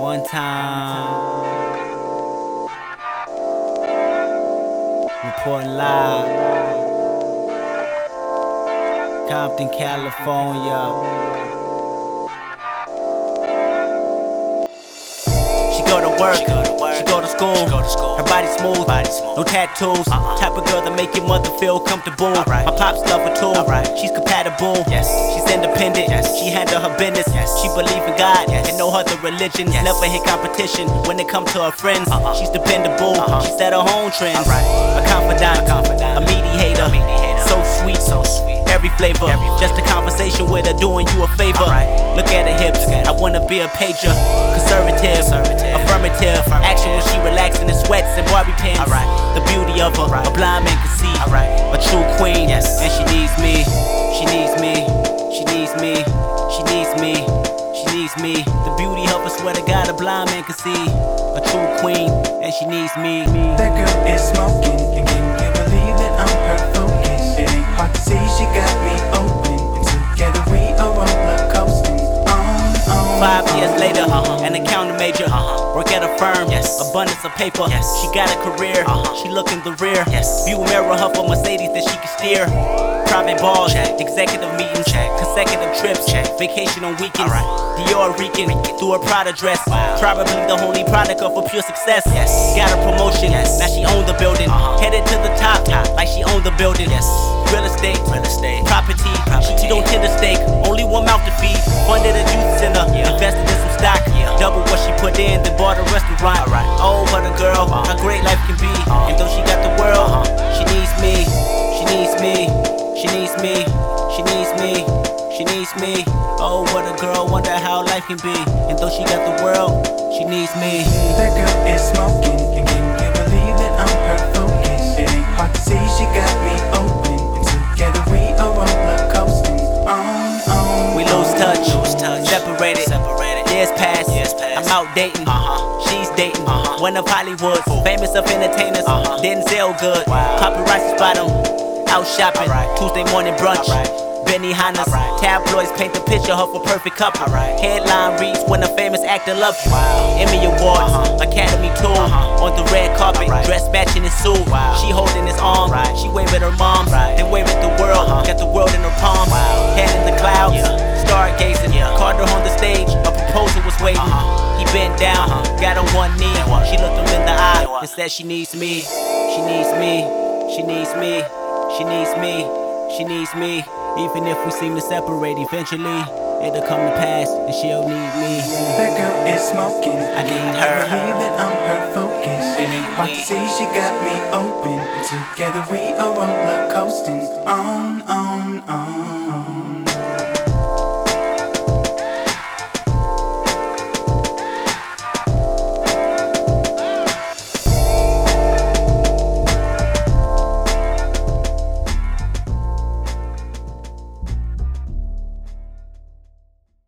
One time, reporting live, Compton, California. She go to work, she go to school, her body smooth, no tattoos, type of girl that make your mother feel comfortable. My pops love her too, she's compatible, she's independent, she handle her business, she believe in God and no other religion, never hit competition when it comes to her friends. She's dependable, she set her own trends, a confidant, a mediator, so sweet, every flavor, just a conversation with her doing you a favor. Look at her hips, I wanna be a pager, conservative, affirmative, action when she relaxing in sweats and Barbie pants. The beauty of her, a blind man can see, a true queen, and she needs me, she needs me, she needs me, she needs me, she needs me. The beauty of her, swear to God, a blind man can see, a true queen, and she needs me. That girl is smoking, and can you believe that I'm her focus? It ain't hard to see she got me open, and together we are roller coasting. 5 years later, an accountant major, work at a firm, abundance of paper. She got a career, she look in the rear. View mirror her for Mercedes that she can steer. Private balls, executive meetings, consecutive trips, vacation on weekends. Dior reeking through her Prada dress, probably the only product of her pure success. Got a promotion, now she owned the building. Headed to the top, like she owned the building. Real estate, property, she don't tend to stake. Only one mouth to feed. Funded a youth center, invested in some stock. Double what she put in, then bought a restaurant. Oh, what a girl, how great life can be. And though she got the world, she needs me, she needs me, she needs me, she needs me, she needs me. Oh, what a girl, wonder how life can be. And though she got the world, she needs me. That girl is smoking, and can you believe that I'm her focus? It ain't hard to see she got me open, and together we are roller coasting. We lose touch, separated. Years pass, I'm out dating, she's dating. One of Hollywood's famous of entertainers, didn't sell good. Paparazzi spot him, out shopping. Tuesday morning brunch, Benihana's. Tabloids paint the picture of a perfect couple. Headline reads when a famous actor loves you. Emmy Awards, Academy tour, on the red carpet, dress matching his suit. She holding his arm, she waving her mom, then waving the world. Got the world in her palm, head in the clouds, stargazing. Caught her on the stage, a proposal was waiting. He bent down, got on one knee. She looked him in the eye and said she needs me, she needs me, she needs me, she needs me, she needs me. Even if we seem to separate eventually, it'll come to pass and she'll need me. That girl is smoking, I need her. believe that I'm her focus. It ain't hard to see she got me open, and together we are roller coasting. On.